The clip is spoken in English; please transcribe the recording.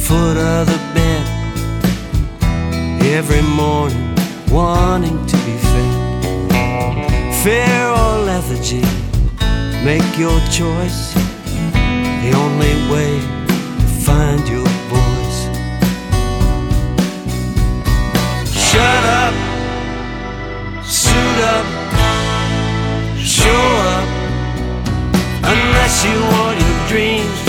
foot of the bed every morning, wanting to be fed. Fair or lethargy, make your choice. The only way to find your voice. Shut up, suit up, show up, unless you want your dreams